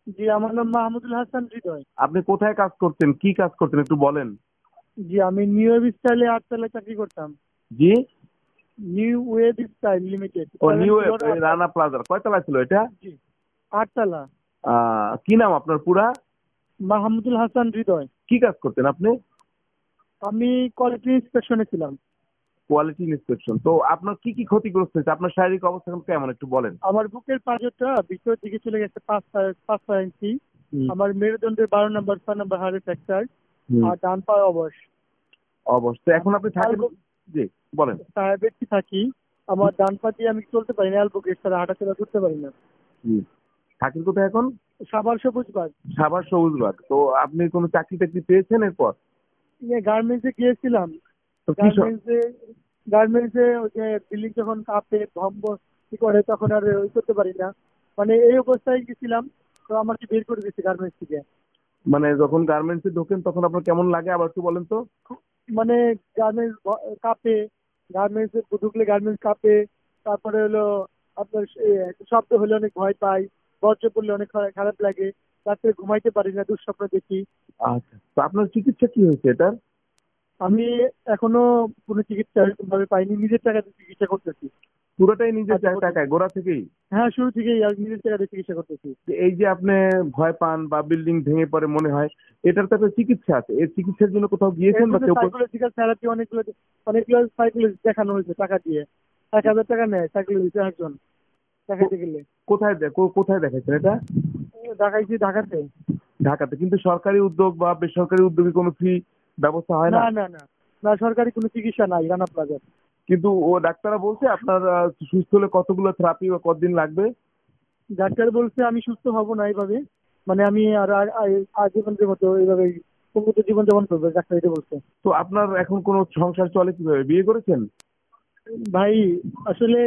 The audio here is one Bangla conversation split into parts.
জি, আমার নাম মাহমুদুল হাসান হৃদয়। আপনি কোথায় কাজ করতেন, কি কাজ করতেন একটু বলেন। জি, আমি নিউ ওয়েব স্টাইলে 8 তলায় চাকরি করতাম। জি। নিউ ওয়েব স্টাইল লিমিটেড, ও, 7 নিউ ফ্লোর, 8 তলা। রানা প্লাজার কয়তলা ছিল এটা? জি, 8 তলা। কি নাম আপনার পুরা? মাহমুদুল হাসান হৃদয়। কি কাজ করতেন আপনি? আমি কোয়ালিটি ইন্সপেকশনে ছিলাম। Quality inspection. তো আপনার কি কি ক্ষতিগ্রস্ত হয়েছে, আপনার শারীরিক অবস্থা এখন কেমন একটু বলেন। আমার বুকের পাঁজরটা ভিতরের দিকে চলে গেছে 5 ইঞ্চি। হুম। আমার মেরুদণ্ডের 12 নম্বর 6 নম্বর হাড়ে ফ্র্যাকচার। হুম। আর ডান পায়ে অবশ। অবস্থা এখন আমি আপনি থাকেন? জি, বলেন। সাহেবের থাকি। আমার ডান পা দিয়ে আমি চলতে পারি না, অ্যালবো গেট ছাড়া হাঁটাচলা করতে পারি না। জি। থাকেন কোথায় এখন? সাভার সবুজ বাগ। সাভার সবুজবাগ। তো আপনি কোনো চাকরি টাকরি পেয়েছেন এরপর? গার্মেন্টসে গিয়েছিলাম। তো কি গার্মেন্টসে গার্মেন্টসে ওই যে বিল্ডিং যখন কাঁপে ভম্ব কি করে তখন আর ওই করতে পারি না। মানে এই অবস্থায় গেছিলাম। তো আমাকে বের করে দিয়েছে গার্মেন্টস থেকে। মানে যখন গার্মেন্টসে ঢোকেন তখন আপনার কেমন লাগে আবার একটু বলেন তো। মানে গার্মেন্টস কাঁপে। গার্মেন্টসে ঢুকলে গার্মেন্টস কাঁপে। তারপরে হলো আপনার শব্দ হলে অনেক ভয় পাই। বজ্র পড়লে অনেক খারাপ লাগে। রাত্রে ঘুমাইতে পারি না, দুঃস্বপ্ন দেখি। আচ্ছা, তো আপনার চিকিৎসা কি হয়েছে এটার? আমি এখনো কোনো চিকিৎসা ভাবে পাইনি, নিজের টাকাতে চিকিৎসা করতেছি। পুরোটাই নিজের সাহায্য করতেছি। টাকায় গোড়া থেকেই? হ্যাঁ, শুরু থেকেই আমি নিজের টাকাতে চিকিৎসা করতেছি। এই যে আপনি ভয় পান বা বিল্ডিং ভেঙে পড়ে মনে হয়, এটার তো একটা চিকিৎসা আছে, এই চিকিৎসার জন্য কোথাও এর গিয়েছেন বা জন্য কেউ? সাইকোলজিক্যাল থেরাপি অনেকগুলো অনেকগুলো সাইকোলজিস্ট দেখানো হয়েছে টাকা দিয়ে। 1,000 টাকা নেয় সাইকোলজিস্ট একজন দেখাইতে গেলে। কোথায় দেখাচ্ছেন এটা? দেখাইছি ঢাকাতে। ঢাকাতে? কিন্তু সরকারি উদ্যোগ বা বেসরকারি উদ্যোগে কোনো ফ্রি ব্যবস্থা হয় না না? না না না, সরকারি কোনো চিকিৎসা নাই রানা প্লাজার। কিন্তু ও ডাক্তাররা বলছে আপনার সুস্থ হলে কতগুলো থেরাপি বা কতদিন লাগবে। ডাক্তার বলছে আমি সুস্থ হব না এইভাবে। মানে আমি আর আজীবনের মতো এইভাবে পঙ্গুত্ব জীবন যাপন করবো, ডাক্তার এটা বলছে। তো আপনার এখন কোনো সংসার চলে কিভাবে, বিয়ে করেছেন? ভাই আসলে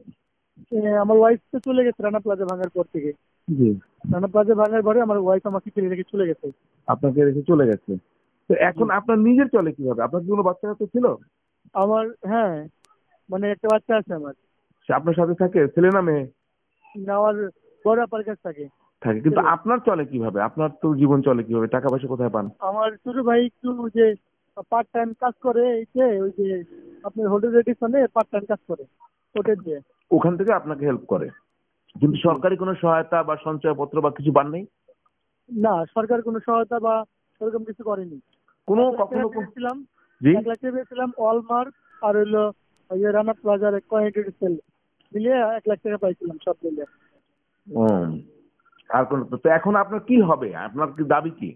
আমার ওয়াইফ তো চলে গেছে রানা প্লাজা ভাঙার পর থেকে। জি। রানা প্লাজা ভাঙার পরে আমার ওয়াইফ আমাকে ফেলে রেখে চলে গেছে। আপনাকে রেখে চলে গেছে। তো জি। এখন আপনার নিজের চলে কিভাবে? আপনার কি কোনো বাচ্চা কাচ্চা ছিল? আমার, হ্যাঁ, মানে একটা বাচ্চা আছে আমার। সে আপনার সাথে থাকে, ছেলে না মেয়ে? আমার বড় আপার কাছ থাকে। থাকে, কিন্তু ছেলে। আপনার চলে কিভাবে, আপনার তো জীবন চলে কিভাবে, টাকা পয়সা কোথায় পান? আমার ছোট ভাই একটু ওই যে পার্ট টাইম কাজ করে, এই যে ওই যে আপনার হোটেল রেডিসনে পার্ট টাইম কাজ করে হোটেল দিয়ে। ওখান থেকে আপনাকে হেল্প করে, কিন্তু জি। সরকারি কোনো সহায়তা বা সঞ্চয়পত্র বা কিছু পান নাই? না, সরকার কোনো সহায়তা বা সেরকম কিছু করেনি। কোনো 1 লাখ টাকা কখনো পেয়েছিলাম। জি। 1 লাখ টাকা পেয়েছিলাম ওয়ালমার্ট আর হইলো ওই যে রানা প্লাজার কোয়ালিটি সেল মিলিয়ে 1 লাখ টাকা পাইছিলাম সব মিলিয়ে। হুম। আর কোন, তো এখন আপনার কি হবে, আপনার কি দাবি কি?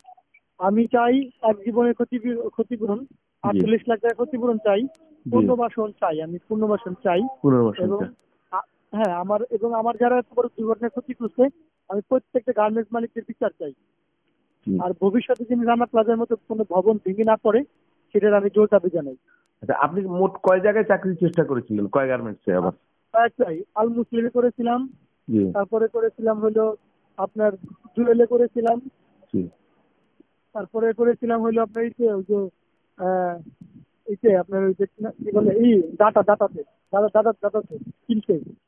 আমি চাই এক জীবনের ক্ষতিপূরণ। জি। 48 লাখ টাকা ক্ষতিপূরণ চাই। জি। পুনর্বাসন চাই, আমি পুনর্বাসন চাই। পুনর্বাসন এবং চান? হ্যাঁ, আমার যারা এত বড় দুর্ঘটনায় ক্ষতি করছে, আমি প্রত্যেকটা গার্মেন্টস মালিকদের বিচার চাই। জি। আর ভবিষ্যতে যিনি রানা প্লাজার মতো কোনো ভবন ভেঙে না পড়ে, সেটার আমি জোর দাবি জানাই। আচ্ছা, আপনি মোট কয় জায়গায় চাকরির চেষ্টা করেছিলেন, কয় গার্মেন্টসে আবার? চাই আল মুসলিমে করেছিলাম। জি। তারপরে করেছিলাম হলো আপনার জুয়েলে করেছিলাম। জি। তারপরে করেছিলাম হলো আপনার আহ, এই যে আপনার ওই যে কি বলে এই ডাটাতে কিনতে।